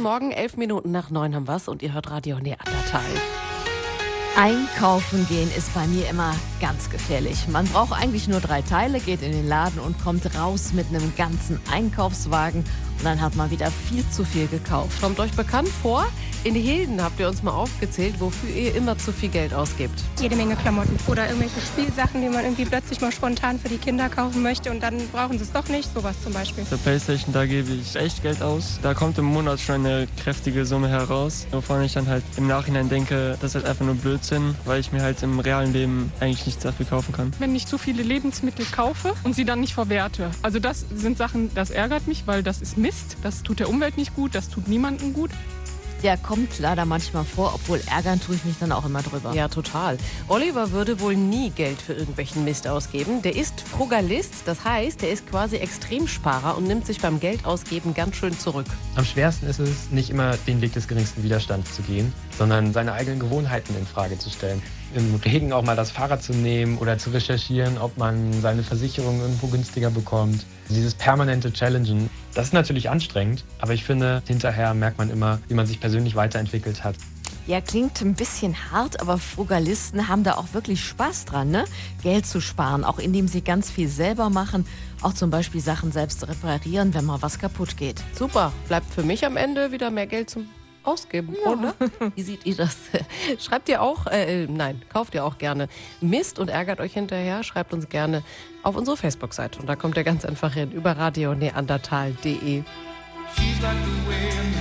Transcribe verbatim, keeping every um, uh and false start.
Guten Morgen, elf Minuten nach neun haben wir's und ihr hört Radio Neandertal. Einkaufen gehen ist bei mir immer ganz gefährlich. Man braucht eigentlich nur drei Teile, geht in den Laden und kommt raus mit einem ganzen Einkaufswagen. Und dann hat man wieder viel zu viel gekauft. Kommt euch bekannt vor? In Hilden habt ihr uns mal aufgezählt, wofür ihr immer zu viel Geld ausgibt. Jede Menge Klamotten oder irgendwelche Spielsachen, die man irgendwie plötzlich mal spontan für die Kinder kaufen möchte und dann brauchen sie es doch nicht. Sowas zum Beispiel. Für Playstation, da gebe ich echt Geld aus. Da kommt im Monat schon eine kräftige Summe heraus, wovon ich dann halt im Nachhinein denke, das ist halt einfach nur Blödsinn, weil ich mir halt im realen Leben eigentlich nichts dafür kaufen kann. Wenn ich zu viele Lebensmittel kaufe und sie dann nicht verwerte. Also das sind Sachen, das ärgert mich, weil das ist Mist. Das tut der Umwelt nicht gut, das tut niemandem gut. Der kommt leider manchmal vor, obwohl ärgern tue ich mich dann auch immer drüber. Ja, total. Oliver würde wohl nie Geld für irgendwelchen Mist ausgeben. Der ist Frugalist, das heißt, der ist quasi Extremsparer und nimmt sich beim Geldausgeben ganz schön zurück. Am schwersten ist es, nicht immer den Weg des geringsten Widerstands zu gehen, sondern seine eigenen Gewohnheiten in Frage zu stellen. Im Regen auch mal das Fahrrad zu nehmen oder zu recherchieren, ob man seine Versicherung irgendwo günstiger bekommt. Dieses permanente Challengen, das ist natürlich anstrengend, aber ich finde, hinterher merkt man immer, wie man sich persönlich weiterentwickelt hat. Ja, klingt ein bisschen hart, aber Frugalisten haben da auch wirklich Spaß dran, ne? Geld zu sparen, auch indem sie ganz viel selber machen. Auch zum Beispiel Sachen selbst reparieren, wenn mal was kaputt geht. Super, bleibt für mich am Ende wieder mehr Geld zum Ausgeben, Ja. oder? Wie seht ihr das? Schreibt ihr auch, äh, nein, kauft ihr auch gerne Mist und ärgert euch hinterher? Schreibt uns gerne auf unsere Facebook-Seite und da kommt ihr ganz einfach hin über radio neandertal punkt de. She's like the wind.